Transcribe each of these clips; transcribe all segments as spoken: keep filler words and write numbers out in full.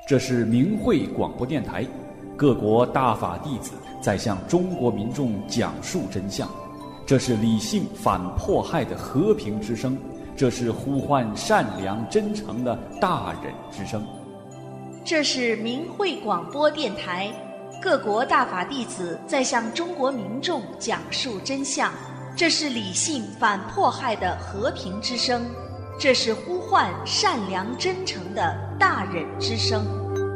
这是明慧广播电台，各国大法弟子在向中国民众讲述真相。这是理性反迫害的和平之声，这是呼唤善良真诚的大忍之声。 这是明慧广播电台，各国大法弟子在向中国民众讲述真相。这是理性反迫害的和平之声，这是呼唤善良真诚的大忍之声。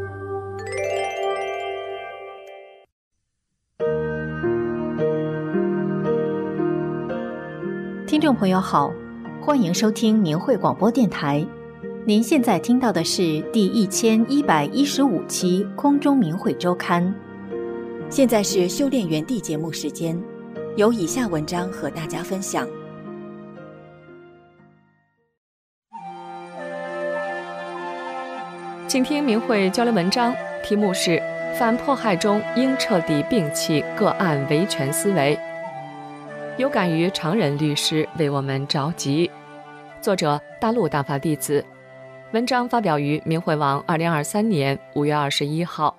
听众朋友好，欢迎收听明慧广播电台。您现在听到的是第一千一百一十五期空中明慧周刊。现在是修炼园地节目时间，有以下文章和大家分享。 请听明慧交流文章，题目是反迫害中应彻底摒弃个案维权思维。有感于常人律师为我们着急。作者大陆大法弟子，文章发表于明慧网二零二三年五月二十一号。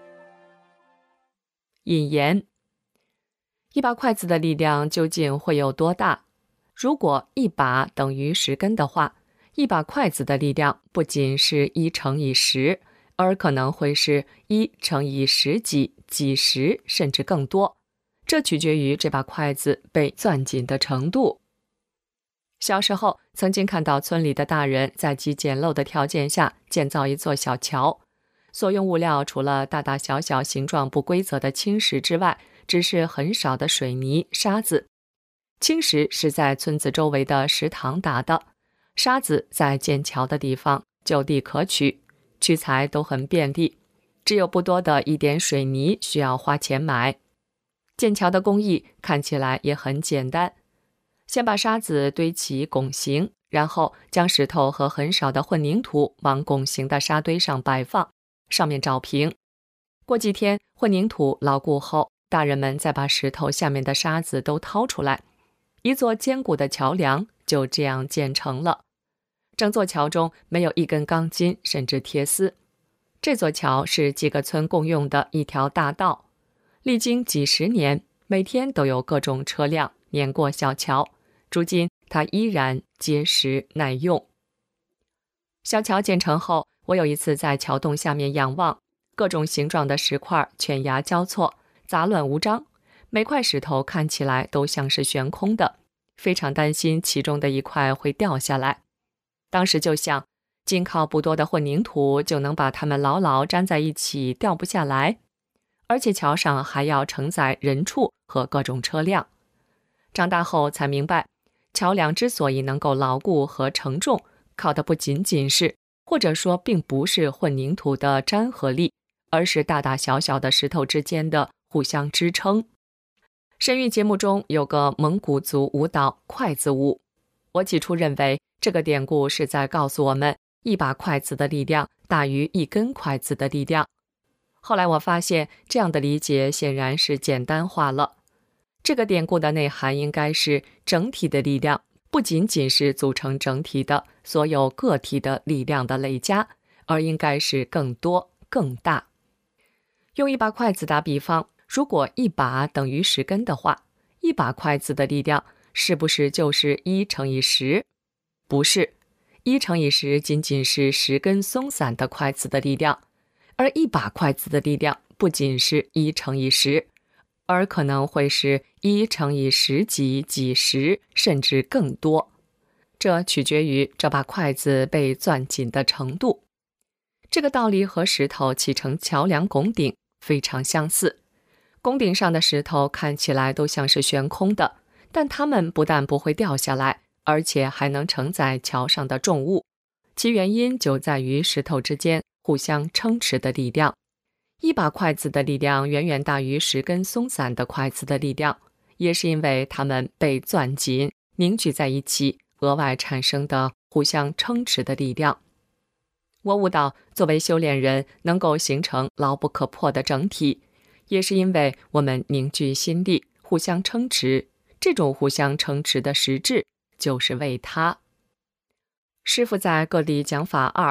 引言：一把筷子的力量究竟会有多大？如果一把等于十根的话，一把筷子的力量不仅是一乘以十，而可能会是一乘以十几、几十，甚至更多。这取决于这把筷子被攥紧的程度。小时候曾经看到村里的大人在极简陋的条件下建造一座小桥，所用物料除了大大小小形状不规则的青石之外，只是很少的水泥、沙子。青石是在村子周围的石塘打的，沙子在建桥的地方就地可取，取材都很便利，只有不多的一点水泥需要花钱买。建桥的工艺看起来也很简单，先把沙子堆起拱形，然后将石头和很少的混凝土往拱形的沙堆上摆放，上面照平。过几天混凝土牢固后，大人们再把石头下面的沙子都掏出来，一座坚固的桥梁就这样建成了。整座桥中没有一根钢筋甚至铁丝，这座桥是几个村共用的一条大道，历经几十年，每天都有各种车辆碾过小桥，如今它依然结实耐用。小桥建成后，我有一次在桥洞下面仰望，各种形状的石块犬牙交错，杂乱无章，每块石头看起来都像是悬空的，非常担心其中的一块会掉下来。当时就想，仅靠不多的混凝土就能把它们牢牢粘在一起，掉不下来，而且桥上还要承载人畜和各种车辆。长大后才明白，桥梁之所以能够牢固和承重，靠的不仅仅是，或者说并不是混凝土的粘合力，而是大大小小的石头之间的互相支撑。神韵节目中有个蒙古族舞蹈筷子舞，我起初认为这个典故是在告诉我们，一把筷子的力量大于一根筷子的力量。后来我发现，这样的理解显然是简单化了。这个典故的内涵应该是，整体的力量不仅仅是组成整体的所有个体的力量的累加，而应该是更多、更大。用一把筷子打比方，如果一把等于十根的话，一把筷子的力量是不是就是一乘以十？不是，一乘以十仅仅是十根松散的筷子的力量。而一把筷子的力量不仅是一乘以十，而可能会是一乘以十几、几十，甚至更多。这取决于这把筷子被攥紧的程度。这个道理和石头砌成桥梁拱顶非常相似。拱顶上的石头看起来都像是悬空的，但它们不但不会掉下来，而且还能承载桥上的重物。其原因就在于石头之间互相撑持的力量。一把筷子的力量远远大于十根松散的筷子的力量，也是因为它们被攥紧、凝聚在一起，额外产生的互相撑持的力量。我悟到，作为修炼人能够形成牢不可破的整体，也是因为我们凝聚心力，互相撑持。这种互相撑持的实质，就是为他。师父在各地讲法二，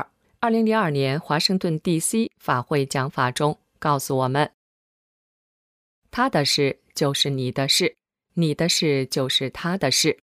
二零零二年华盛顿 D C 法会讲法中告诉我们，他的事就是你的事，你的事就是他的事。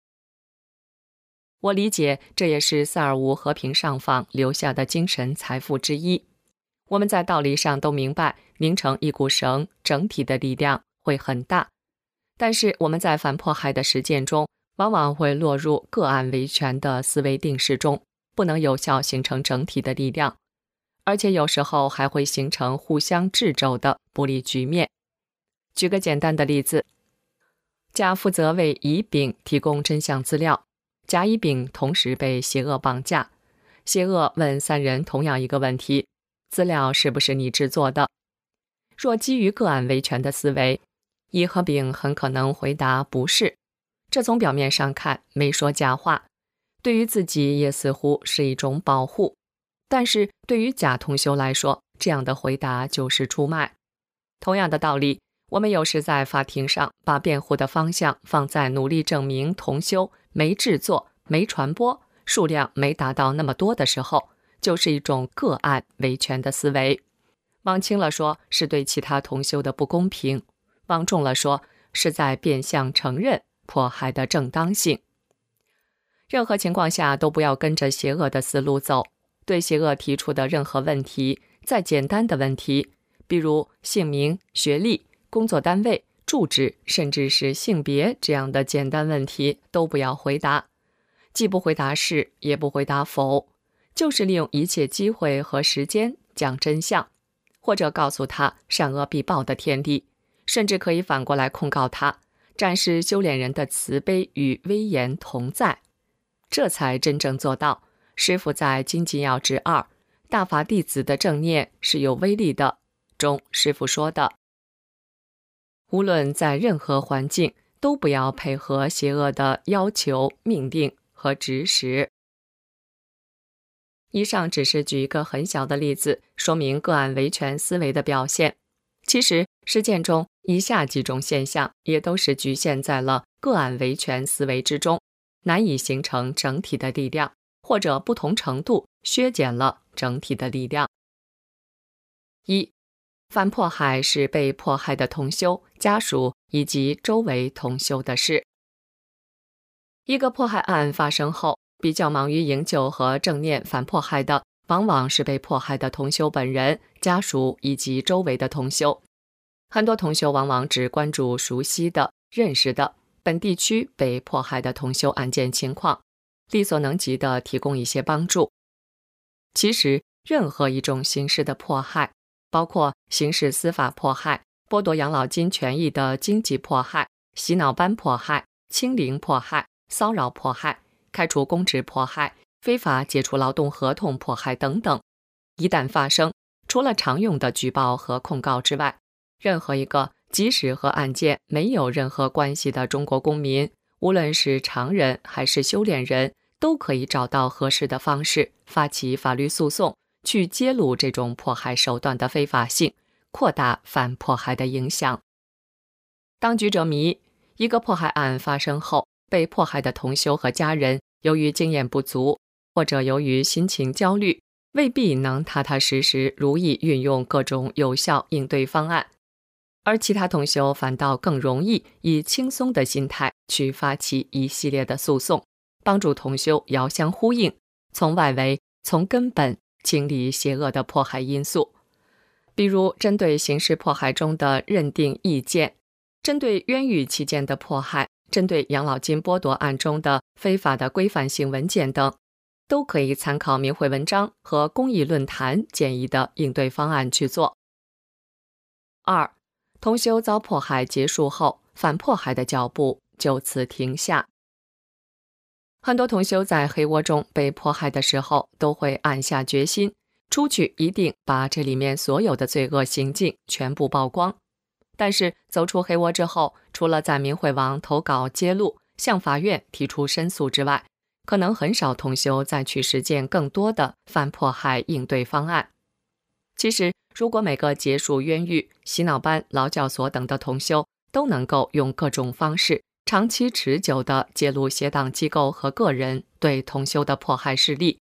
我理解这也是萨尔乌和平上访留下的精神财富之一。我们在道理上都明白，拧成一股绳，整体的力量会很大。但是我们在反迫害的实践中，往往会落入个案维权的思维定式中，不能有效形成整体的力量，而且有时候还会形成互相掣肘的不利局面。举个简单的例子，甲负责为乙丙提供真相资料，甲乙丙同时被邪恶绑架，邪恶问三人同样一个问题：资料是不是你制作的？若基于个案维权的思维，乙和丙很可能回答不是，这从表面上看没说假话，对于自己也似乎是一种保护，但是对于甲同修来说，这样的回答就是出卖。同样的道理，我们有时在法庭上把辩护的方向放在努力证明同修没制作、没传播、数量没达到那么多的时候，就是一种个案维权的思维。往轻了说，是对其他同修的不公平；往重了说，是在变相承认迫害的正当性。任何情况下都不要跟着邪恶的思路走，对邪恶提出的任何问题，再简单的问题，比如姓名、学历、工作单位、住址，甚至是性别这样的简单问题，都不要回答。既不回答是，也不回答否，就是利用一切机会和时间讲真相，或者告诉他善恶必报的天理，甚至可以反过来控告他，展示修炼人的慈悲与威严同在，这才真正做到师父在《金紧要旨二大法弟子的正念是有威力的中，师父说的，无论在任何环境，都不要配合邪恶的要求、命令和指使。以上只是举一个很小的例子，说明个案维权思维的表现。其实实践中以下几种现象也都是局限在了个案维权思维之中，难以形成整体的力量，或者不同程度削减了整体的力量。一、反迫害是被迫害的同修、家属以及周围同修的事。一个迫害案发生后，比较忙于营救和正念反迫害的，往往是被迫害的同修本人、家属以及周围的同修。很多同修往往只关注熟悉的、认识的本地区被迫害的同修案件情况，力所能及地提供一些帮助。其实，任何一种形式的迫害，包括刑事司法迫害、剥夺养老金权益的经济迫害、洗脑班迫害、清零迫害、骚扰迫害、开除公职迫害、非法解除劳动合同迫害等等，一旦发生，除了常用的举报和控告之外，任何一个即使和案件没有任何关系的中国公民，无论是常人还是修炼人，都可以找到合适的方式发起法律诉讼，去揭露这种迫害手段的非法性，扩大反迫害的影响。当局者迷，一个迫害案发生后，被迫害的同修和家人由于经验不足，或者由于心情焦虑，未必能踏踏实实如意运用各种有效应对方案，而其他同修反倒更容易以轻松的心态去发起一系列的诉讼，帮助同修遥相呼应，从外围、从根本清理邪恶的迫害因素。比如针对刑事迫害中的认定意见，针对冤狱期间的迫害，针对养老金剥夺案中的非法的规范性文件等，都可以参考明慧文章和公益论坛建议的应对方案去做。二、同修遭迫害结束后，反迫害的脚步就此停下。很多同修在黑窝中被迫害的时候，都会暗下决心，出去一定把这里面所有的罪恶行径全部曝光。但是走出黑窝之后，除了在明慧网投稿揭露，向法院提出申诉之外，可能很少同修再去实践更多的反迫害应对方案。其实，如果每个结束冤狱、洗脑班、劳教所等的同修都能够用各种方式长期持久地揭露邪党机构和个人对同修的迫害事例，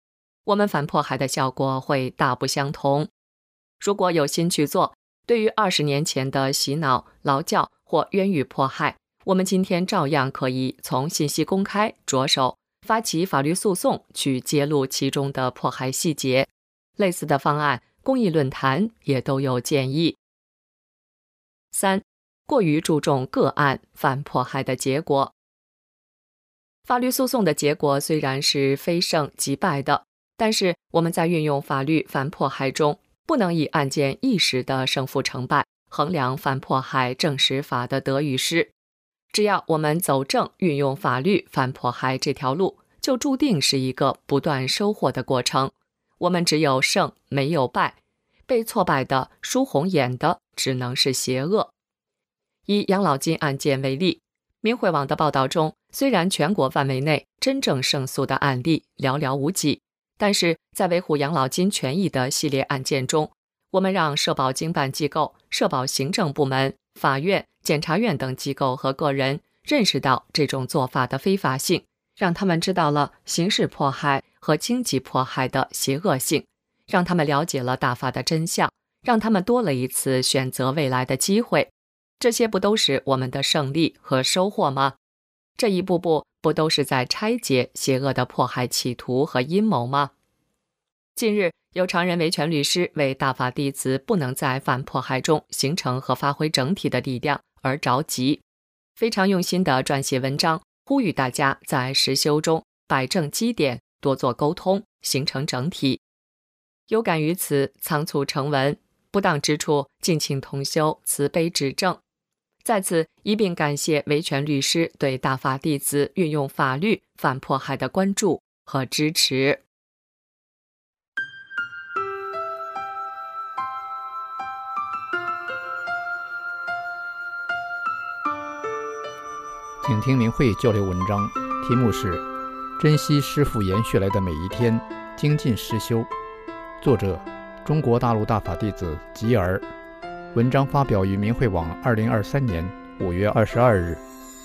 我们反迫害的效果会大不相同。如果有心去做，对于二十年前的洗脑、劳教或冤狱迫害，我们今天照样可以从信息公开着手，发起法律诉讼去揭露其中的迫害细节。类似的方案，公益论坛也都有建议。三、过于注重个案反迫害的结果。法律诉讼的结果虽然是非胜即败的，但是我们在运用法律反迫害中，不能以案件一时的胜负成败衡量反迫害正史法的得与失。只要我们走正运用法律反迫害这条路，就注定是一个不断收获的过程。我们只有胜没有败，被挫败的输红眼的只能是邪恶。以养老金案件为例，明慧网的报道中，虽然全国范围内真正胜诉的案例寥寥无几，但是在维护养老金权益的系列案件中，我们让社保经办机构、社保行政部门、法院、检察院等机构和个人认识到这种做法的非法性，让他们知道了刑事迫害和经济迫害的邪恶性，让他们了解了大法的真相，让他们多了一次选择未来的机会。这些不都是我们的胜利和收获吗？这一步步不都是在拆解邪恶的迫害企图和阴谋吗？近日，有常任维权律师为大法弟子不能在反迫害中形成和发挥整体的力量而着急，非常用心地撰写文章，呼吁大家在实修中摆正基点，多做沟通，形成整体。有感于此，仓促成文，不当之处，敬请同修慈悲指正。在此一并感谢维权律师对大法弟子运用法律反迫害的关注和支持。 请听明慧交流文章，题目是《珍惜师父延续来的每一天，精进实修》，作者中国大陆大法弟子吉儿。文章发表于明慧网二零二三年五月二十二日。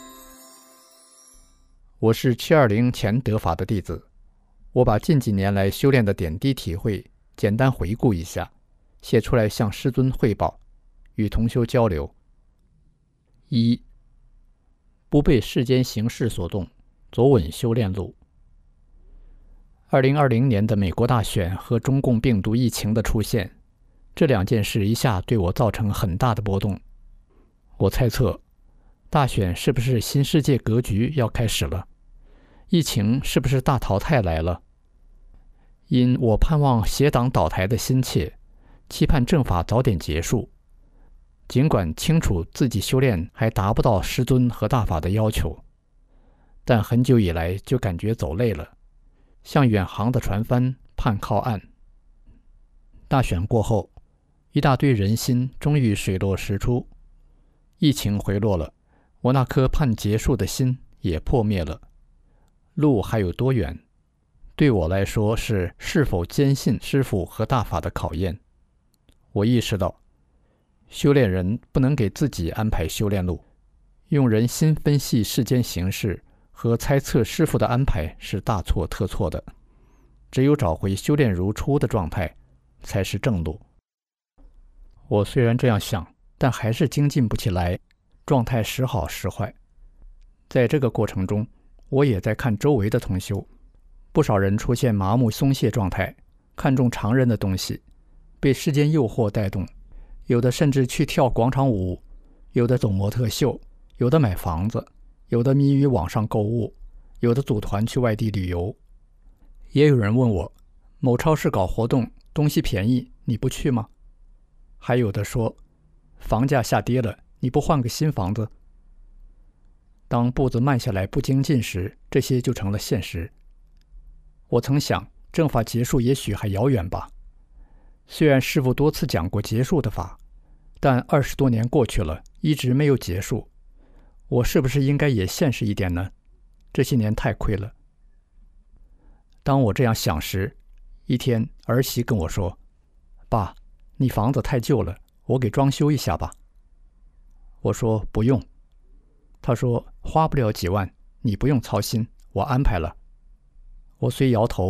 我是七二零前得法的弟子，我把近几年来修炼的点滴体会简单回顾一下，写出来向师尊汇报，与同修交流。一、不被世间形势所动，走稳修炼路。二零二零年的美国大选和中共病毒疫情的出现，这两件事一下对我造成很大的波动。我猜测，大选是不是新世界格局要开始了？疫情是不是大淘汰来了？因我盼望邪党倒台的心切，期盼正法早点结束。尽管清楚自己修炼还达不到师尊和大法的要求，但很久以来就感觉走累了，像远航的船帆盼靠岸。大选过后，一大堆人心终于水落石出，疫情回落了，我那颗盼结束的心也破灭了。路还有多远？对我来说是是否坚信师父和大法的考验。我意识到，修炼人不能给自己安排修炼路，用人心分析世间形势和猜测师父的安排是大错特错的。只有找回修炼如初的状态，才是正路。我虽然这样想，但还是精进不起来，状态时好时坏。在这个过程中，我也在看周围的同修，不少人出现麻木松懈状态，看重常人的东西，被世间诱惑带动，有的甚至去跳广场舞，有的走模特秀，有的买房子，有的迷于网上购物，有的组团去外地旅游。也有人问我，某超市搞活动，东西便宜，你不去吗？还有的说，房价下跌了，你不换个新房子？当步子慢下来不精进时，这些就成了现实。我曾想，正法结束也许还遥远吧。虽然师父多次讲过结束的法，但二十多年过去了，一直没有结束。我是不是应该也现实一点呢？这些年太亏了。当我这样想时，一天儿媳跟我说，爸，你房子太旧了，我给装修一下吧。我说不用。他说花不了几万，你不用操心，我安排了。我虽摇头，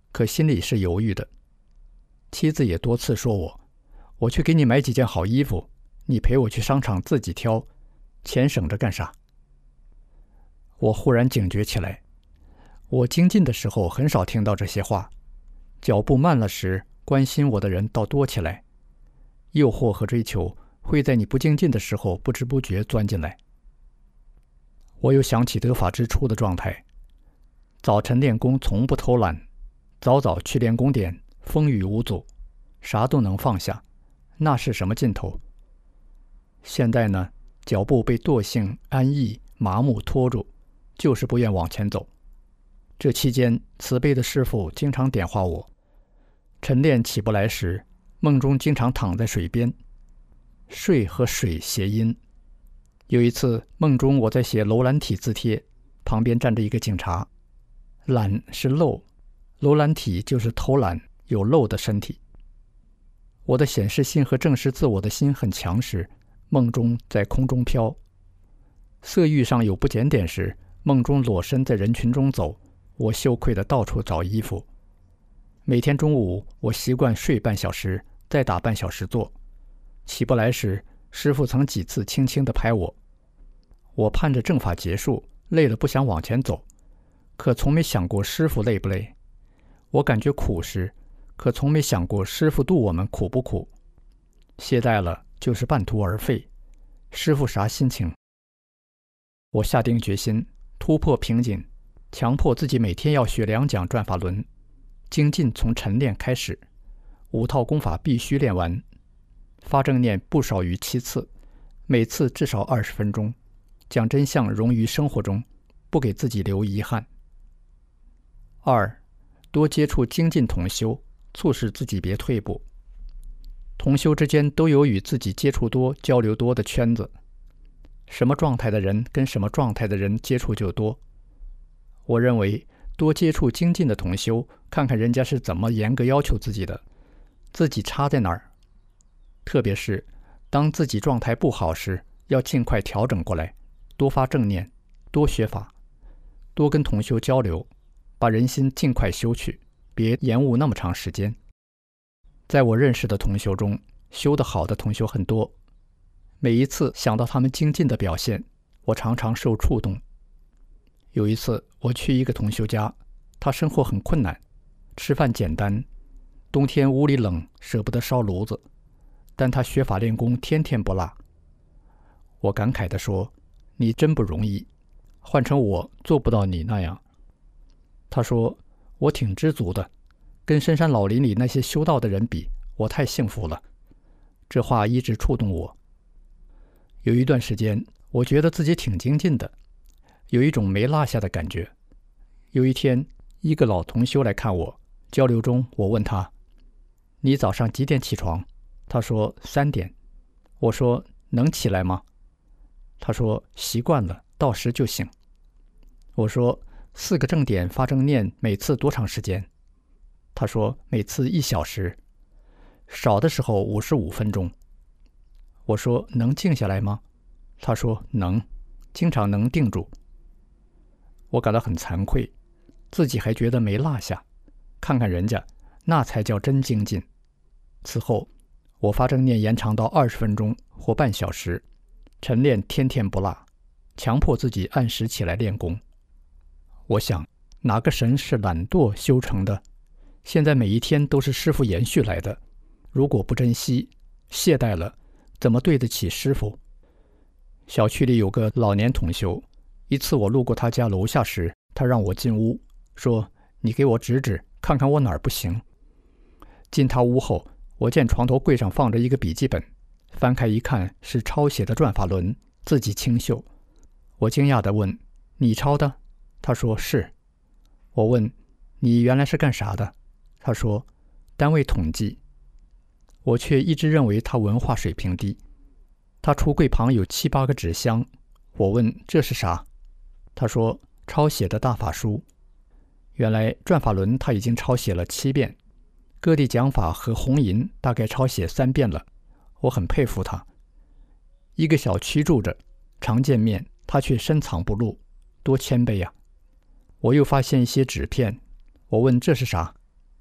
可心里是犹豫的。妻子也多次说我，我去给你买几件好衣服，你陪我去商场自己挑，钱省着干啥？我忽然警觉起来，我精进的时候很少听到这些话，脚步慢了时，关心我的人倒多起来。诱惑和追求会在你不精进的时候不知不觉钻进来。我又想起得法之初的状态，早晨练功从不偷懒，早早去练功点，风雨无阻，啥都能放下，那是什么劲头？现在呢，脚步被惰性、安逸、麻木拖住，就是不愿往前走。这期间，慈悲的师父经常点化我。晨练起不来时，梦中经常躺在水边，睡和水谐音。有一次梦中我在写楼兰体字帖，旁边站着一个警察。懒是漏，楼兰体就是偷懒有漏的身体。我的显示心和正视自我的心很强时，梦中在空中飘。色欲上有不检点时，梦中裸身在人群中走，我羞愧地到处找衣服。每天中午我习惯睡半小时，再打半小时坐。起不来时，师父曾几次轻轻地拍我。我盼着正法结束，累了不想往前走，可从没想过师父累不累。我感觉苦时，可从没想过师父度我们苦不苦。懈怠了就是半途而废，师父啥心情？我下定决心突破瓶颈，强迫自己每天要学两讲转法轮，精进从晨练开始，五套功法必须练完，发正念不少于七次，每次至少二十分钟，将真相融于生活中，不给自己留遗憾。二，多接触精进同修，促使自己别退步。同修之间都有与自己接触多、交流多的圈子，什么状态的人跟什么状态的人接触就多。我认为多接触精进的同修，看看人家是怎么严格要求自己的，自己差在哪儿。特别是当自己状态不好时，要尽快调整过来，多发正念，多学法，多跟同修交流，把人心尽快修去，别延误那么长时间。在我认识的同修中，修得好的同修很多，每一次想到他们精进的表现，我常常受触动。有一次我去一个同修家，他生活很困难，吃饭简单，冬天屋里冷，舍不得烧炉子，但他学法练功，天天不落。我感慨地说，你真不容易，换成我做不到你那样。他说，我挺知足的，跟深山老林里那些修道的人比，我太幸福了。这话一直触动我。有一段时间，我觉得自己挺精进的，有一种没落下的感觉。有一天，一个老同修来看我，交流中我问他，你早上几点起床？他说三点。我说能起来吗？他说习惯了，到时就醒。我说四个正点发正念每次多长时间？他说每次一小时，少的时候五十五分钟。我说能静下来吗？他说能，经常能定住。我感到很惭愧，自己还觉得没落下，看看人家，那才叫真精进。此后我发正念延长到二十分钟或半小时，晨练天天不落，强迫自己按时起来练功。我想，哪个神是懒惰修成的？现在每一天都是师父延续来的，如果不珍惜，懈怠了，怎么对得起师父？小区里有个老年同修，一次我路过他家楼下时，他让我进屋，说你给我指指，看看我哪儿不行。进他屋后，我见床头柜上放着一个笔记本，翻开一看是抄写的转法轮，字迹清秀。我惊讶地问，你抄的？他说是。我问，你原来是干啥的？他说单位统计。我却一直认为他文化水平低。他橱柜旁有七八个纸箱，我问这是啥？他说抄写的大法书。原来转法轮他已经抄写了七遍，各地讲法和红银大概抄写三遍了，我很佩服他。一个小区住着，常见面，他却深藏不露，多谦卑呀！我又发现一些纸片，我问这是啥？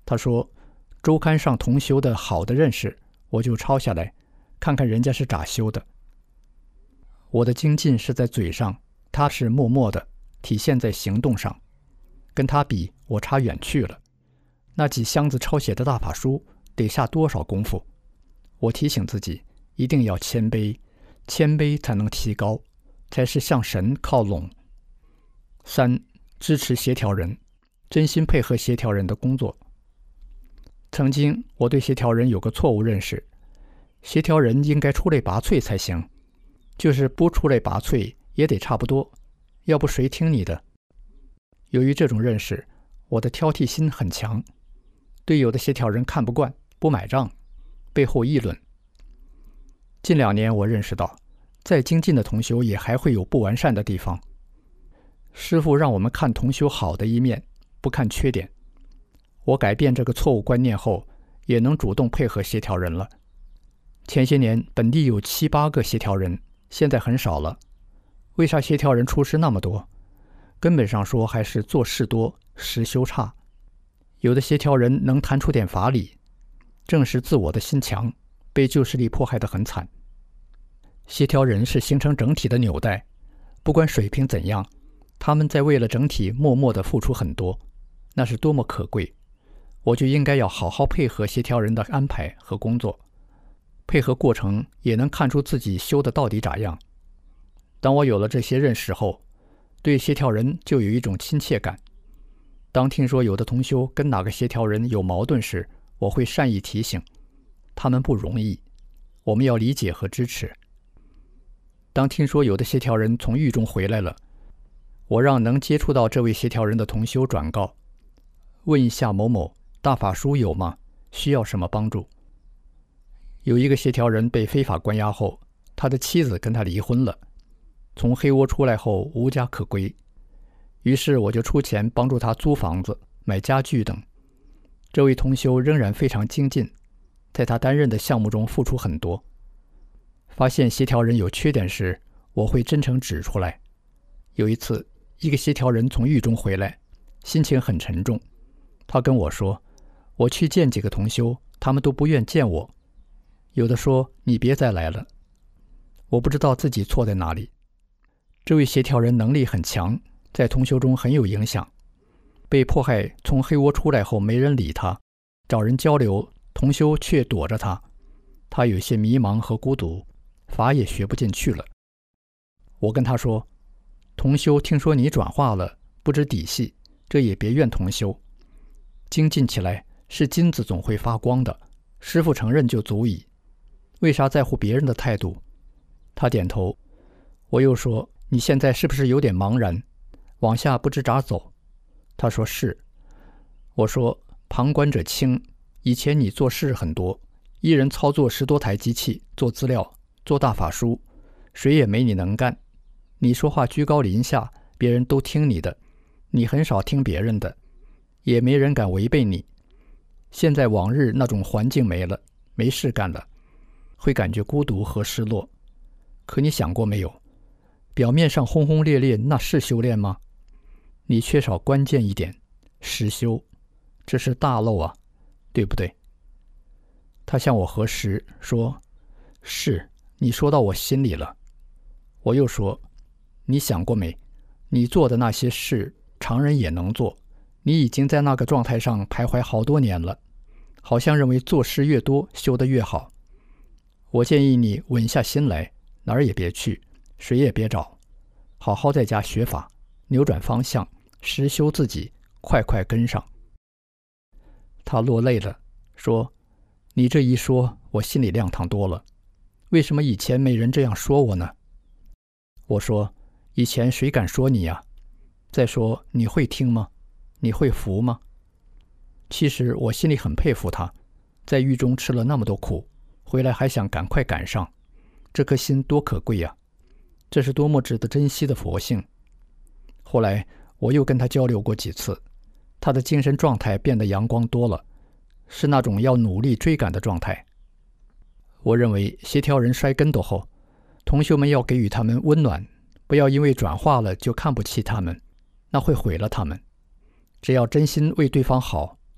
他说周刊上同修的好的认识，我就抄下来，看看人家是咋修的。我的精进是在嘴上，他是默默的，体现在行动上。跟他比，我差远去了。那几箱子抄写的大法书得下多少功夫？我提醒自己，一定要谦卑，谦卑才能提高，才是向神靠拢。三、支持协调人，真心配合协调人的工作。曾经我对协调人有个错误认识，协调人应该出类拔萃才行，就是不出类拔萃也得差不多，要不谁听你的？由于这种认识，我的挑剔心很强，对有的协调人看不惯，不买账，背后议论。近两年我认识到，再精进的同修也还会有不完善的地方。师父让我们看同修好的一面，不看缺点。我改变这个错误观念后，也能主动配合协调人了。前些年本地有七八个协调人，现在很少了。为啥协调人出师那么多？根本上说还是做事多，实修差。有的协调人能谈出点法理，正是自我的心强，被旧势力迫害得很惨。协调人是形成整体的纽带，不管水平怎样，他们在为了整体默默地付出很多，那是多么可贵。我就应该要好好配合协调人的安排和工作，配合过程也能看出自己修的到底咋样。当我有了这些认识后，对协调人就有一种亲切感。当听说有的同修跟哪个协调人有矛盾时，我会善意提醒，他们不容易，我们要理解和支持。当听说有的协调人从狱中回来了，我让能接触到这位协调人的同修转告，问一下某某大法书有吗？需要什么帮助？有一个协调人被非法关押后，他的妻子跟他离婚了，从黑窝出来后无家可归，于是我就出钱帮助他租房子、买家具等。这位同修仍然非常精进，在他担任的项目中付出很多。发现协调人有缺点时，我会真诚指出来。有一次，一个协调人从狱中回来，心情很沉重。他跟我说，我去见几个同修，他们都不愿见我，有的说你别再来了。我不知道自己错在哪里。这位协调人能力很强，在同修中很有影响。被迫害从黑窝出来后，没人理他，找人交流，同修却躲着他。他有些迷茫和孤独，法也学不进去了。我跟他说，同修听说你转化了，不知底细，这也别怨同修。精进起来是金子总会发光的，师父承认就足矣，为啥在乎别人的态度？他点头。我又说，你现在是不是有点茫然，往下不知咋走？他说是。我说，旁观者清，以前你做事很多，一人操作十多台机器，做资料，做大法书，谁也没你能干。你说话居高临下，别人都听你的，你很少听别人的，也没人敢违背你。现在往日那种环境没了，没事干了，会感觉孤独和失落。可你想过没有，表面上轰轰烈烈，那是修炼吗？你缺少关键一点，实修，这是大漏啊，对不对？他向我核实说，是，你说到我心里了。我又说，你想过没，你做的那些事常人也能做，你已经在那个状态上徘徊好多年了，好像认为做事越多修得越好。我建议你稳下心来，哪儿也别去，谁也别找，好好在家学法，扭转方向，实修自己，快快跟上。他落泪了，说，你这一说，我心里亮堂多了，为什么以前没人这样说我呢？我说，以前谁敢说你呀？再说，你会听吗？你会服吗？其实我心里很佩服他，在狱中吃了那么多苦，回来还想赶快赶上，这颗心多可贵呀！这是多么值得珍惜的佛性。后来我又跟他交流过几次，他的精神状态变得阳光多了，是那种要努力追赶的状态。我认为协调人摔跟斗后，同修们要给予他们温暖，不要因为转化了就看不起他们，那会毁了他们。只要真心为对方好，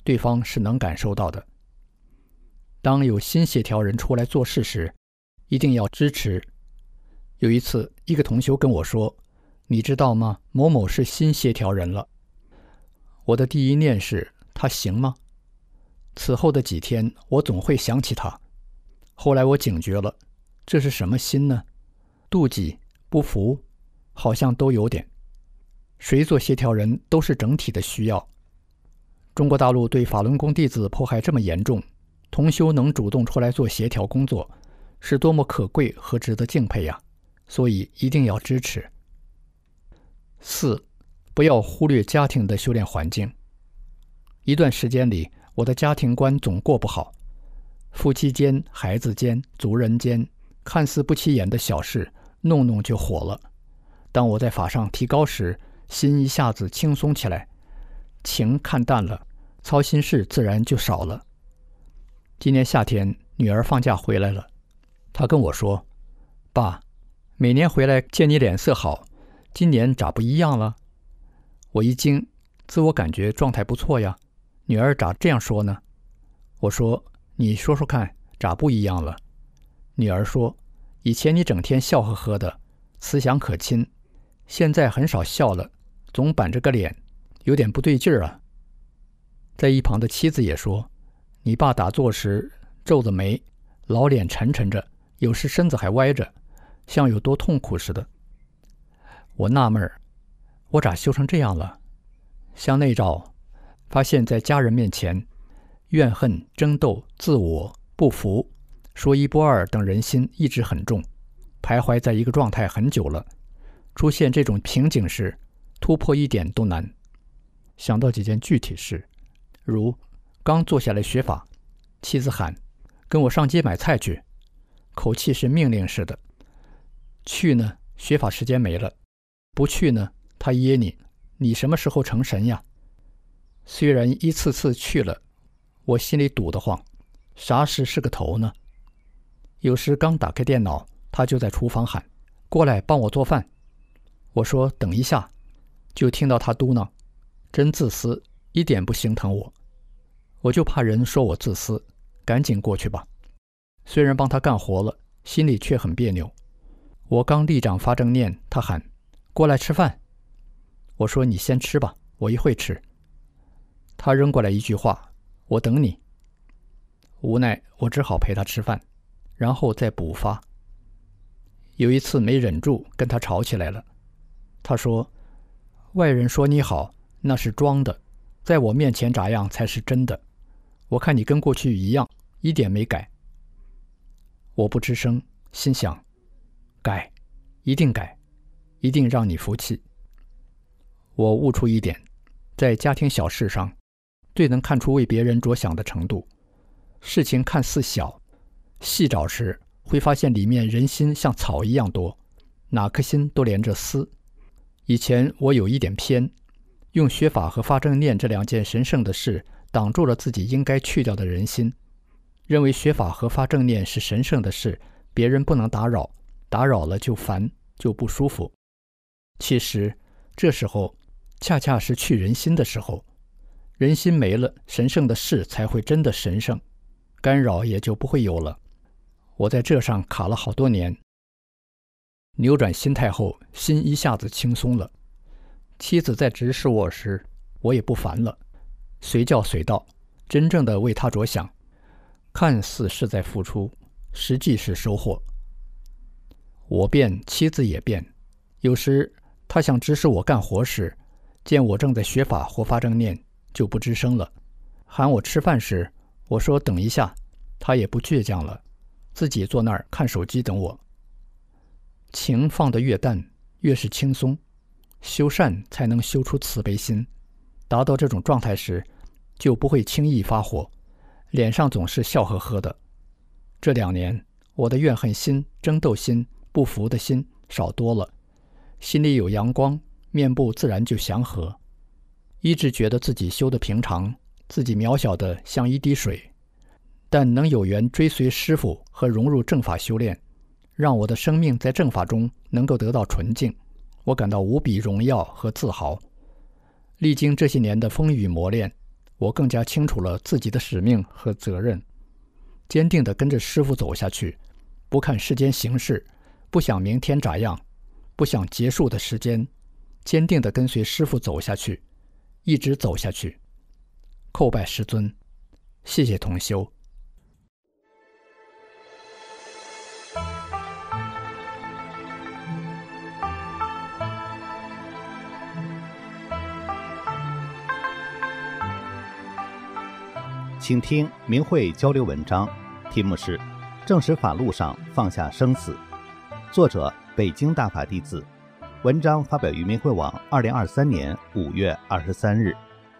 对方是能感受到的。当有新协调人出来做事时，一定要支持。有一次，一个同修跟我说，你知道吗？某某是新协调人了。我的第一念是，他行吗？此后的几天，我总会想起他。后来我警觉了，这是什么心呢？妒忌、不服，好像都有点。谁做协调人都是整体的需要。中国大陆对法轮功弟子迫害这么严重，同修能主动出来做协调工作，是多么可贵和值得敬佩呀！所以一定要支持。四，不要忽略家庭的修炼环境。一段时间里，我的家庭观总过不好，夫妻间、孩子间、族人间，看似不起眼的小事，弄弄就火了。当我在法上提高时，心一下子轻松起来，情看淡了，操心事自然就少了。今年夏天，女儿放假回来了，她跟我说，爸，每年回来见你脸色好，今年咋不一样了？我一惊，自我感觉状态不错呀，女儿咋这样说呢？我说，你说说看，咋不一样了？女儿说，以前你整天笑呵呵的，慈祥可亲，现在很少笑了，总板着个脸，有点不对劲儿啊。在一旁的妻子也说，你爸打坐时皱着眉，老脸沉沉着，有时身子还歪着，像有多痛苦似的。我纳闷儿，我咋修成这样了？向内照，发现在家人面前，怨恨、争斗、自我、不服、说一不二等人心一直很重，徘徊在一个状态很久了。出现这种瓶颈时，突破一点都难。想到几件具体事，如刚坐下来学法，妻子喊，跟我上街买菜去，口气是命令似的。去呢，学法时间没了；不去呢，他噎你，你什么时候成神呀？虽然一次次去了，我心里堵得慌，啥事是个头呢？有时刚打开电脑，他就在厨房喊，过来帮我做饭。我说等一下，就听到他嘟囔，真自私，一点不心疼我。我就怕人说我自私，赶紧过去吧。虽然帮他干活了，心里却很别扭。我刚立掌发正念，他喊，过来吃饭。我说你先吃吧，我一会吃。他扔过来一句话，我等你。无奈我只好陪他吃饭，然后再补发。有一次没忍住跟他吵起来了。他说，外人说你好，那是装的，在我面前咋样才是真的。我看你跟过去一样，一点没改。我不吱声，心想，改，一定改，一定让你服气。我悟出一点，在家庭小事上，最能看出为别人着想的程度。事情看似小，细找时会发现里面人心像草一样多，哪颗心都连着丝。以前我有一点偏，用学法和发正念这两件神圣的事挡住了自己应该去掉的人心，认为学法和发正念是神圣的事，别人不能打扰，打扰了就烦，就不舒服。其实这时候恰恰是去人心的时候，人心没了，神圣的事才会真的神圣，干扰也就不会有了。我在这上卡了好多年，扭转心态后，心一下子轻松了。妻子在指使我时，我也不烦了，随叫随到，真正的为她着想，看似是在付出，实际是收获。我变，妻子也变。有时她想指使我干活时，见我正在学法或发正念，就不吱声了。喊我吃饭时，我说等一下，她也不倔强了，自己坐那儿看手机等我。情放得越淡，越是轻松。修善才能修出慈悲心，达到这种状态时，就不会轻易发火，脸上总是笑呵呵的。这两年，我的怨恨心、争斗心、不服的心少多了，心里有阳光，面部自然就祥和。一直觉得自己修得平常，自己渺小的像一滴水，但能有缘追随师父和融入正法修炼，让我的生命在正法中能够得到纯净，我感到无比荣耀和自豪。历经这些年的风雨磨练， 我更加清楚了自己的使命和责任，坚定地跟着师父走下去，不看世间形势，不想明天咋样，不想结束的时间，坚定地跟随师父走下去，一直走下去。叩拜师尊，谢谢同修。 请听明慧交流文章，题目是《正实法路上放下生死》，作者北京大法弟子，文章发表于明慧网二零二三年五月二十三日。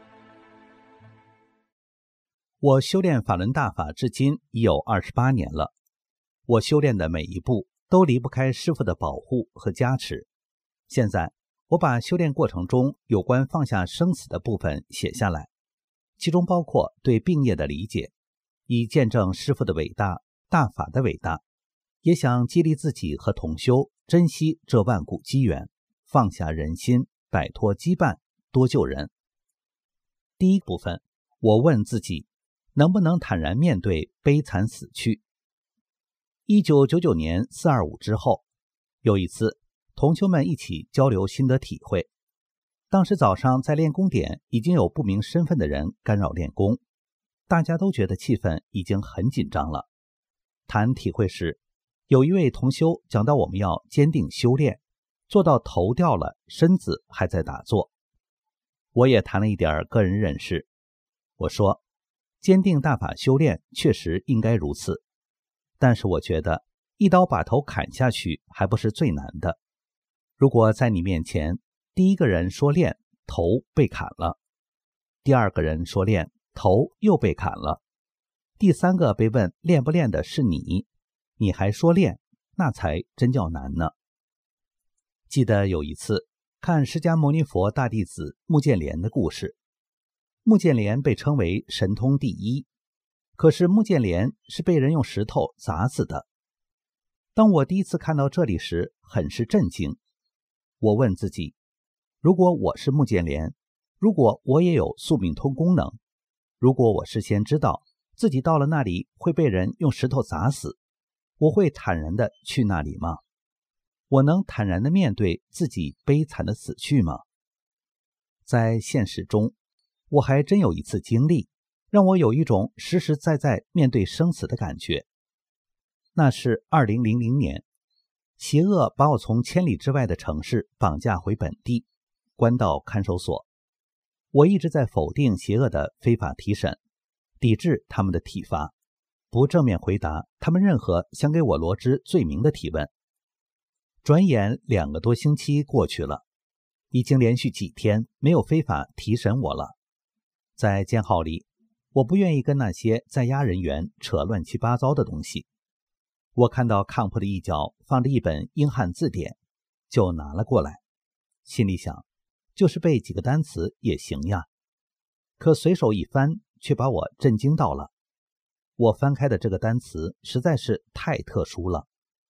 我修炼法轮大法至今已有二十八年了，我修炼的每一步都离不开师父的保护和加持。现在我把修炼过程中有关放下生死的部分写下来，其中包括对病业的理解，以见证师父的伟大，大法的伟大，也想激励自己和同修珍惜这万古机缘，放下人心，摆脱羁绊，多救人。第一部分，我问自己能不能坦然面对悲惨死去。一九九九年四二五之后，有一次同修们一起交流心得体会。当时早上在练功点已经有不明身份的人干扰练功，大家都觉得气氛已经很紧张了。谈体会时，有一位同修讲到我们要坚定修炼，做到头掉了，身子还在打坐。我也谈了一点个人认识，我说坚定大法修炼确实应该如此，但是我觉得一刀把头砍下去还不是最难的。如果在你面前第一个人说练，头被砍了；第二个人说练，头又被砍了；第三个被问练不练的是你，你还说练，那才真叫难呢。记得有一次看释迦牟尼佛大弟子目犍连的故事，目犍连被称为神通第一，可是目犍连是被人用石头砸死的。当我第一次看到这里时，很是震惊。我问自己，如果我是目犍连，如果我也有宿命通功能，如果我事先知道自己到了那里会被人用石头砸死，我会坦然地去那里吗？我能坦然地面对自己悲惨的死去吗？在现实中，我还真有一次经历，让我有一种实实在在面对生死的感觉。那是二零零零年，邪恶把我从千里之外的城市绑架回本地，关到看守所。我一直在否定邪恶的非法提审，抵制他们的体罚，不正面回答他们任何想给我罗织罪名的提问。转眼两个多星期过去了，已经连续几天没有非法提审我了。在监号里，我不愿意跟那些在押人员扯乱七八糟的东西。我看到炕铺的一角放着一本英汉字典，就拿了过来，心里想就是背几个单词也行呀。可随手一翻，却把我震惊到了。我翻开的这个单词实在是太特殊了，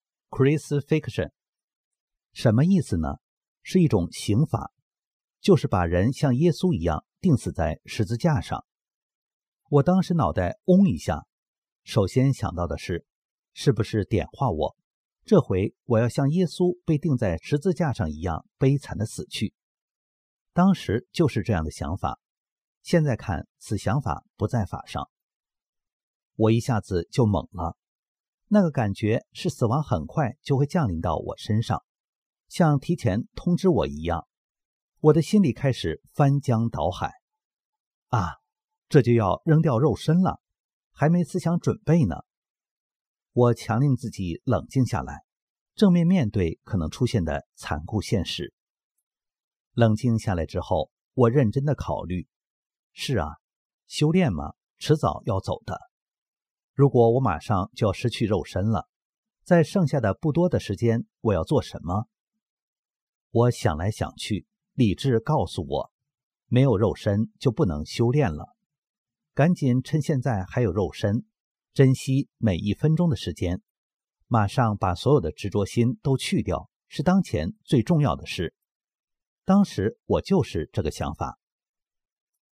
Crucifixion 什么意思呢？是一种刑罚，就是把人像耶稣一样钉死在十字架上。我当时脑袋嗡一下，首先想到的是，是不是点化我，这回我要像耶稣被钉在十字架上一样悲惨的死去。当时就是这样的想法，现在看此想法不在法上。我一下子就懵了，那个感觉是死亡很快就会降临到我身上，像提前通知我一样。我的心里开始翻江倒海。啊，这就要扔掉肉身了，还没思想准备呢。我强令自己冷静下来，正面面对可能出现的残酷现实。冷静下来之后，我认真的考虑，是啊，修炼嘛，迟早要走的。如果我马上就要失去肉身了，在剩下的不多的时间，我要做什么？我想来想去，理智告诉我，没有肉身就不能修炼了。赶紧趁现在还有肉身，珍惜每一分钟的时间，马上把所有的执着心都去掉，是当前最重要的事。当时我就是这个想法。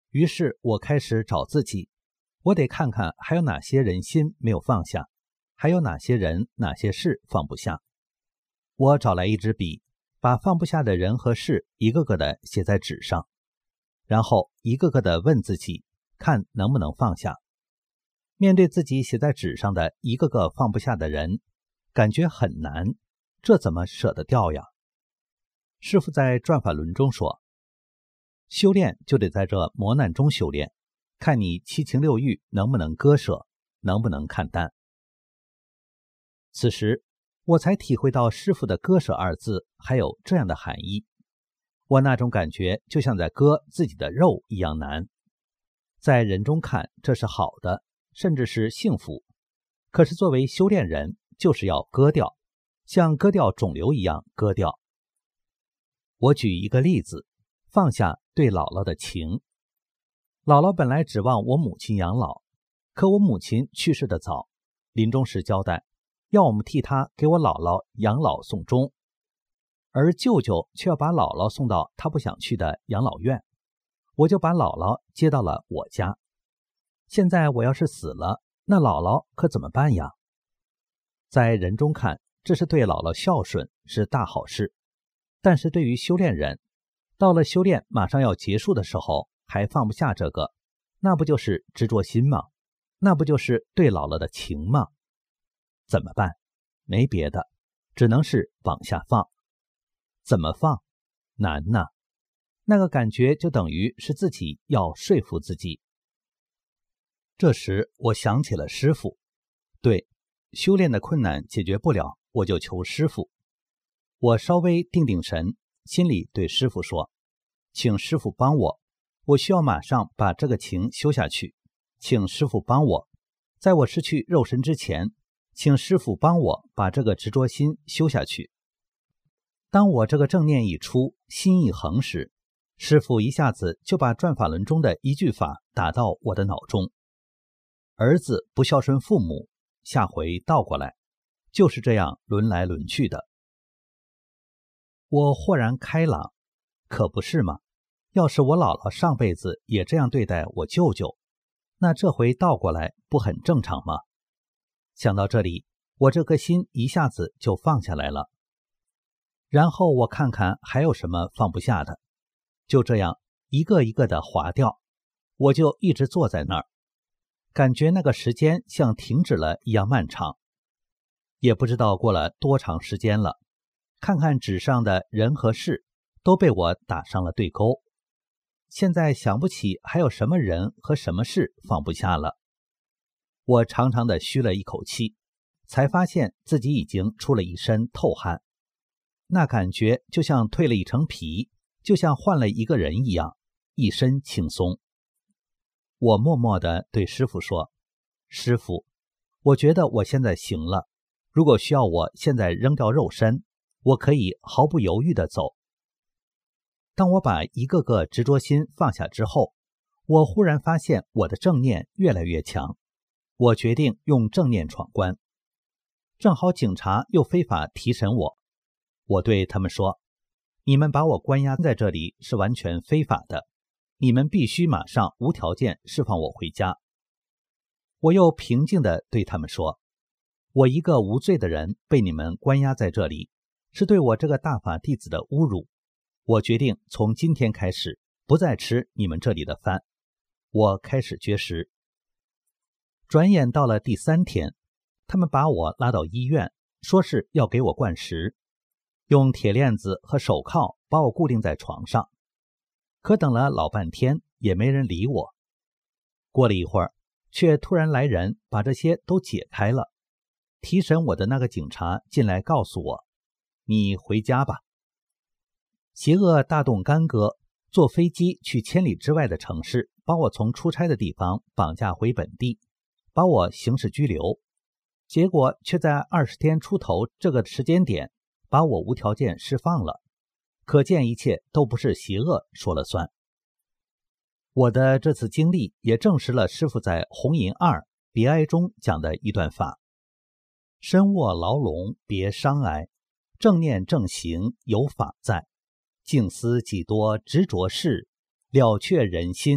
于是我开始找自己，我得看看还有哪些人心没有放下，还有哪些人哪些事放不下。我找来一支笔，把放不下的人和事一个个的写在纸上，然后一个个的问自己，看能不能放下。面对自己写在纸上的一个个放不下的人，感觉很难，这怎么舍得掉呀？师父在转法轮中说，修炼就得在这磨难中修炼，看你七情六欲能不能割舍，能不能看淡。此时我才体会到师父的割舍二字还有这样的含义。我那种感觉就像在割自己的肉一样难，在人中看这是好的，甚至是幸福，可是作为修炼人就是要割掉，像割掉肿瘤一样割掉。我举一个例子，放下对姥姥的情。姥姥本来指望我母亲养老，可我母亲去世的早，临终时交代要我们替她给我姥姥养老送终，而舅舅却要把姥姥送到他不想去的养老院，我就把姥姥接到了我家。现在我要是死了，那姥姥可怎么办呀？在人中看，这是对姥姥孝顺，是大好事。但是对于修炼人，到了修炼马上要结束的时候还放不下这个，那不就是执着心吗？那不就是对姥姥的情吗？怎么办？没别的，只能是往下放。怎么放？难呐。那个感觉就等于是自己要说服自己。这时我想起了师父，对，修炼的困难解决不了，我就求师父。我稍微定定神，心里对师父说，请师父帮我，我需要马上把这个情修下去，请师父帮我，在我失去肉身之前，请师父帮我把这个执着心修下去。当我这个正念一出，心一横时，师父一下子就把转法轮中的一句法打到我的脑中，儿子不孝顺父母，下回倒过来，就是这样轮来轮去的。我豁然开朗，可不是吗？要是我姥姥上辈子也这样对待我舅舅，那这回倒过来不很正常吗？想到这里，我这颗心一下子就放下来了。然后我看看还有什么放不下的，就这样一个一个的划掉。我就一直坐在那儿，感觉那个时间像停止了一样漫长，也不知道过了多长时间了。看看纸上的人和事都被我打上了对勾，现在想不起还有什么人和什么事放不下了。我长长的吁了一口气，才发现自己已经出了一身透汗，那感觉就像蜕了一层皮，就像换了一个人一样，一身轻松。我默默地对师父说，师父，我觉得我现在行了，如果需要我现在扔掉肉身，我可以毫不犹豫地走。当我把一个个执着心放下之后，我忽然发现我的正念越来越强，我决定用正念闯关。正好警察又非法提审我，我对他们说，你们把我关押在这里是完全非法的，你们必须马上无条件释放我回家。我又平静地对他们说，我一个无罪的人被你们关押在这里，是对我这个大法弟子的侮辱。我决定从今天开始不再吃你们这里的饭，我开始绝食。转眼到了第三天，他们把我拉到医院，说是要给我灌食，用铁链子和手铐把我固定在床上。可等了老半天也没人理我。过了一会儿，却突然来人把这些都解开了。提审我的那个警察进来告诉我，你回家吧。邪恶大动干戈，坐飞机去千里之外的城市，把我从出差的地方绑架回本地，把我刑事拘留，结果却在二十天出头这个时间点把我无条件释放了。可见一切都不是邪恶说了算。我的这次经历也证实了师父在红银二别哀中讲的一段法：身卧牢笼别伤哀，正念正行有法在，静思几多执着事，了却人心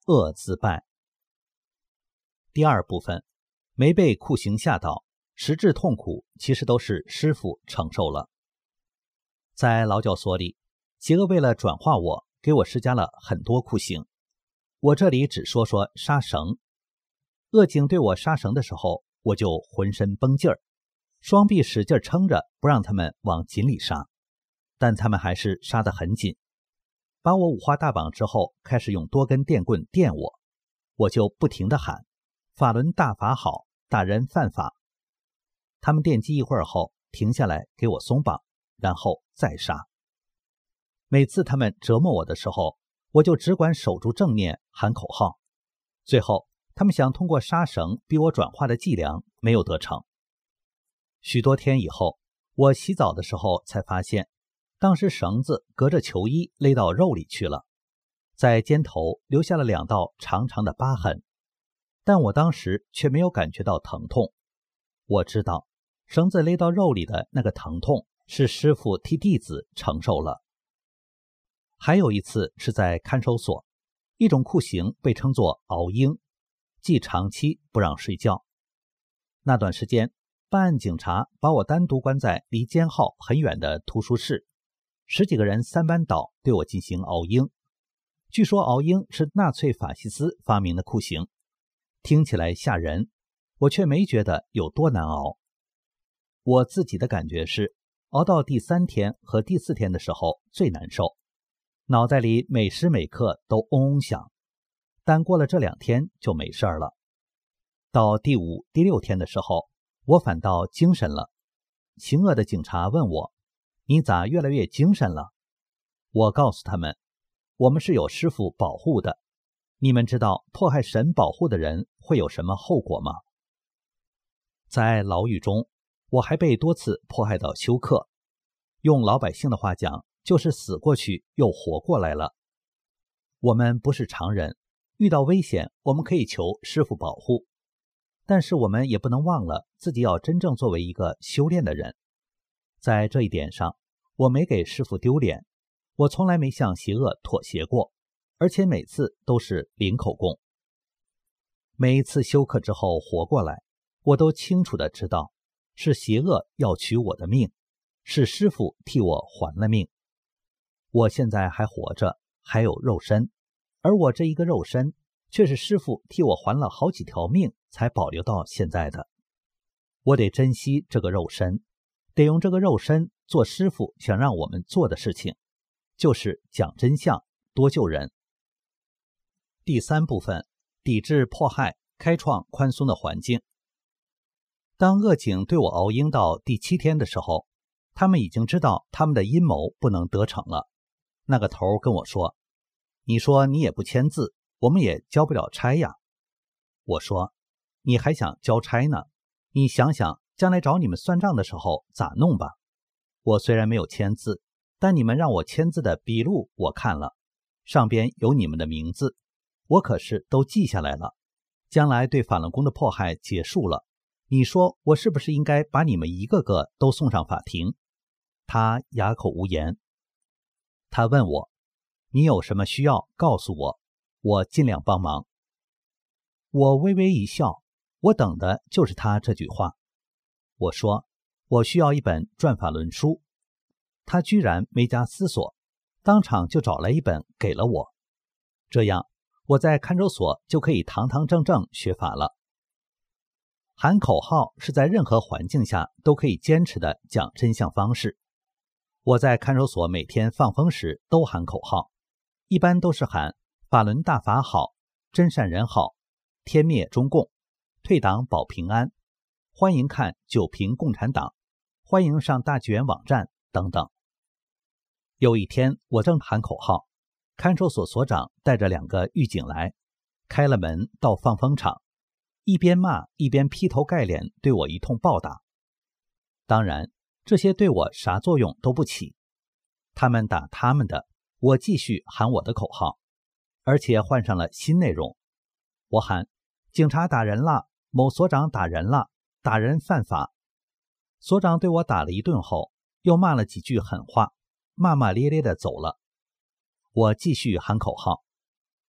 恶自败。第二部分，没被酷刑吓倒，实质痛苦其实都是师父承受了。在劳教所里，邪恶为了转化我，给我施加了很多酷刑。我这里只说说杀绳。恶警对我杀绳的时候，我就浑身绷劲儿，双臂使劲撑着，不让他们往紧里杀，但他们还是杀得很紧。把我五花大绑之后，开始用多根电棍电我，我就不停地喊法轮大法好，打人犯法。他们电击一会儿后停下来给我松绑，然后再杀。每次他们折磨我的时候，我就只管守住正念，喊口号。最后他们想通过杀绳逼我转化的伎俩没有得逞。许多天以后，我洗澡的时候才发现，当时绳子隔着球衣勒到肉里去了，在肩头留下了两道长长的疤痕，但我当时却没有感觉到疼痛。我知道绳子勒到肉里的那个疼痛是师父替弟子承受了。还有一次是在看守所，一种酷刑被称作熬鹰，即长期不让睡觉。那段时间，办案警察把我单独关在离监号很远的图书室，十几个人三班倒对我进行熬鹰。据说熬鹰是纳粹法西斯发明的酷刑，听起来吓人，我却没觉得有多难熬。我自己的感觉是，熬到第三天和第四天的时候最难受，脑袋里每时每刻都嗡嗡响，但过了这两天就没事了。到第五、第六天的时候，我反倒精神了。行恶的警察问我，你咋越来越精神了？我告诉他们，我们是有师父保护的，你们知道迫害神保护的人会有什么后果吗？在牢狱中，我还被多次迫害到休克，用老百姓的话讲，就是死过去又活过来了。我们不是常人，遇到危险我们可以求师父保护，但是我们也不能忘了自己要真正作为一个修炼的人。在这一点上，我没给师父丢脸，我从来没向邪恶妥协过，而且每次都是零口供。每一次休克之后活过来，我都清楚地知道，是邪恶要取我的命，是师父替我还了命。我现在还活着，还有肉身，而我这一个肉身却是师父替我还了好几条命才保留到现在的。我得珍惜这个肉身，得用这个肉身做师父想让我们做的事情，就是讲真相，多救人。第三部分，抵制迫害，开创宽松的环境。当恶警对我熬鹰到第七天的时候，他们已经知道他们的阴谋不能得逞了。那个头跟我说，你说你也不签字，我们也交不了差呀。我说，你还想交差呢？你想想将来找你们算账的时候咋弄吧。我虽然没有签字，但你们让我签字的笔录我看了，上边有你们的名字，我可是都记下来了。将来对法轮功的迫害结束了，你说我是不是应该把你们一个个都送上法庭？他哑口无言。他问我，你有什么需要告诉我，我尽量帮忙。我微微一笑，我等的就是他这句话。我说，我需要一本转法轮书。他居然没加思索，当场就找来一本给了我。这样我在看守所就可以堂堂正正学法了。喊口号是在任何环境下都可以坚持的讲真相方式。我在看守所每天放风时都喊口号，一般都是喊法轮大法好，真善人好，天灭中共，退党保平安，欢迎看九平共产党，欢迎上大纪元网站等等。有一天我正喊口号，看守所所长带着两个狱警来，开了门到放风场，一边骂一边劈头盖脸对我一通暴打。当然这些对我啥作用都不起，他们打他们的，我继续喊我的口号，而且换上了新内容。我喊警察打人了，某所长打人了，打人犯法。所长对我打了一顿后，又骂了几句狠话，骂骂咧咧地走了。我继续喊口号，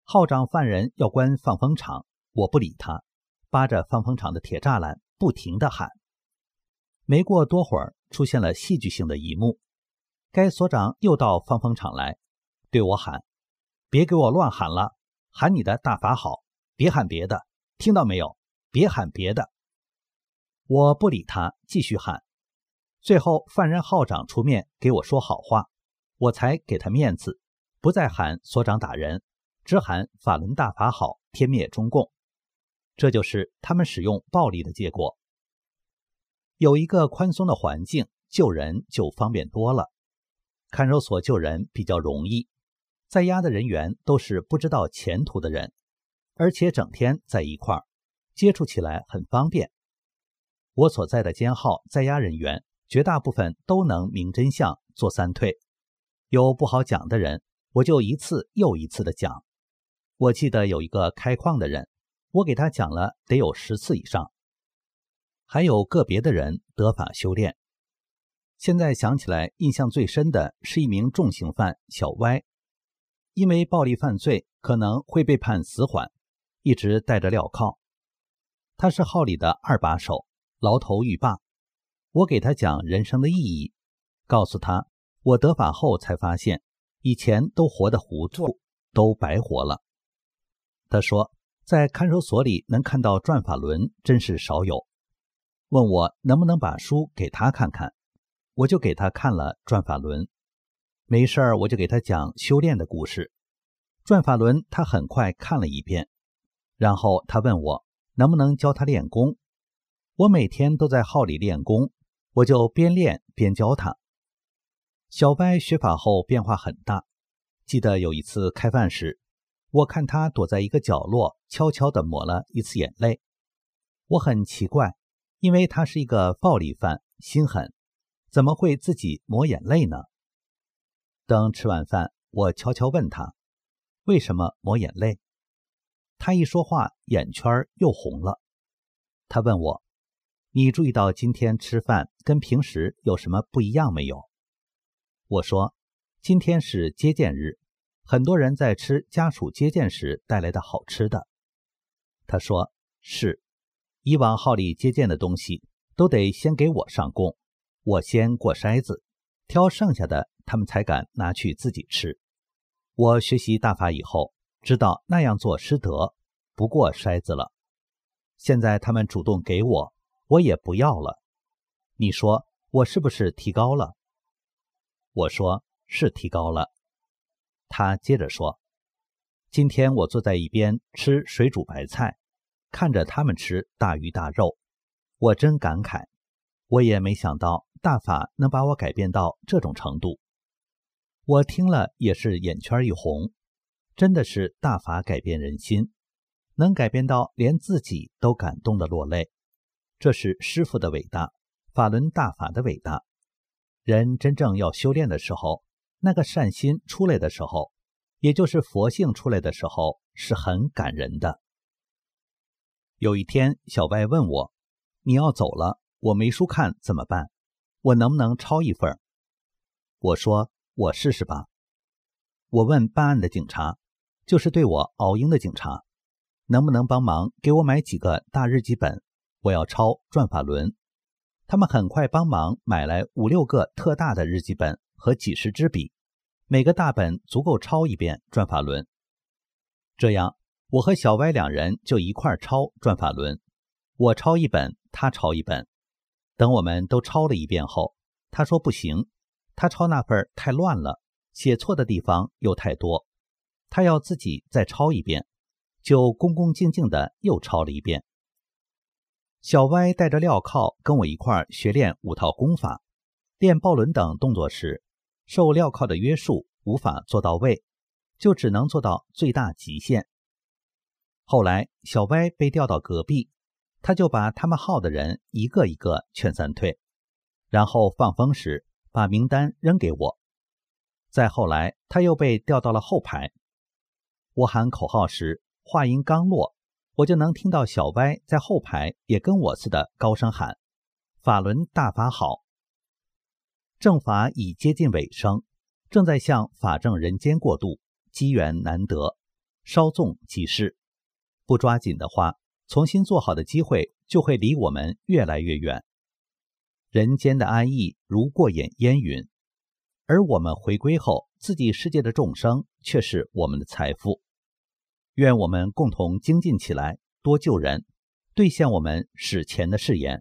号召犯人要关放风场，我不理他，扒着放风场的铁栅栏不停地喊。没过多会儿，出现了戏剧性的一幕，该所长又到放风场来，对我喊：别给我乱喊了，喊你的大法好，别喊别的，听到没有？别喊别的。我不理他，继续喊。最后犯人号长出面给我说好话，我才给他面子，不再喊所长打人，只喊法轮大法好，天灭中共。这就是他们使用暴力的结果。有一个宽松的环境，救人就方便多了。看守所救人比较容易，在押的人员都是不知道前途的人，而且整天在一块儿，接触起来很方便。我所在的监号在押人员绝大部分都能明真相，做三退。有不好讲的人，我就一次又一次的讲。我记得有一个开矿的人，我给他讲了得有十次以上。还有个别的人得法修炼。现在想起来，印象最深的是一名重刑犯小歪，因为暴力犯罪可能会被判死缓，一直带着镣铐。他是号里的二把手，牢头狱霸。我给他讲人生的意义，告诉他我得法后才发现以前都活得糊涂，都白活了。他说在看守所里能看到转法轮真是少有，问我能不能把书给他看看，我就给他看了转法轮。没事儿我就给他讲修炼的故事。转法轮他很快看了一遍，然后他问我能不能教他练功。我每天都在号里练功，我就边练边教他。小歪学法后变化很大，记得有一次开饭时，我看他躲在一个角落悄悄地抹了一次眼泪。我很奇怪，因为他是一个暴力犯，心狠，怎么会自己抹眼泪呢？等吃完饭，我悄悄问他为什么抹眼泪。他一说话眼圈又红了。他问我，你注意到今天吃饭跟平时有什么不一样没有？我说，今天是接见日，很多人在吃家属接见时带来的好吃的。他说，是，以往号里接见的东西都得先给我上供，我先过筛子，挑剩下的他们才敢拿去自己吃。我学习大法以后，知道那样做失德，不过筛子了。现在他们主动给我，我也不要了。你说我是不是提高了？我说是提高了。他接着说，今天我坐在一边吃水煮白菜，看着他们吃大鱼大肉，我真感慨，我也没想到大法能把我改变到这种程度。我听了也是眼圈一红，真的是大法改变人心，能改变到连自己都感动的落泪。这是师父的伟大，法轮大法的伟大。人真正要修炼的时候，那个善心出来的时候，也就是佛性出来的时候，是很感人的。有一天小歪问我，你要走了，我没书看怎么办？我能不能抄一份？我说我试试吧。我问办案的警察，就是对我熬鹰的警察，能不能帮忙给我买几个大日记本，我要抄转法轮。他们很快帮忙买来五六个特大的日记本和几十支笔，每个大本足够抄一遍转法轮。这样我和小歪两人就一块抄转法轮，我抄一本，他抄一本。等我们都抄了一遍后，他说不行，他抄那份太乱了，写错的地方又太多，他要自己再抄一遍，就恭恭敬敬地又抄了一遍。小歪带着镣铐跟我一块学练五套功法，练抱轮等动作时，受镣铐的约束，无法做到位，就只能做到最大极限。后来小歪被调到隔壁，他就把他们号的人一个一个劝散退，然后放风时把名单扔给我。再后来他又被调到了后排，我喊口号时，话音刚落，我就能听到小歪在后排也跟我似的高声喊，法轮大法好。正法已接近尾声，正在向法正人间过渡，机缘难得， 稍纵即逝。不抓紧的话，重新做好的机会就会离我们越来越远。人间的安逸如过眼烟云，而我们回归后，自己世界的众生却是我们的财富。愿我们共同精进起来，多救人，兑现我们史前的誓言。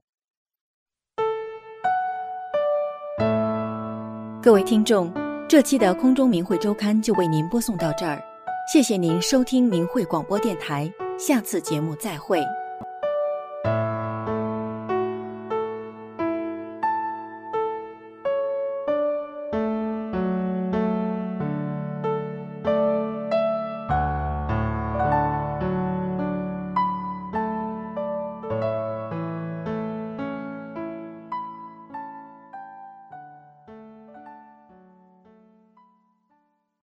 各位听众，这期的空中明慧周刊就为您播送到这儿，谢谢您收听明慧广播电台，下次节目再会。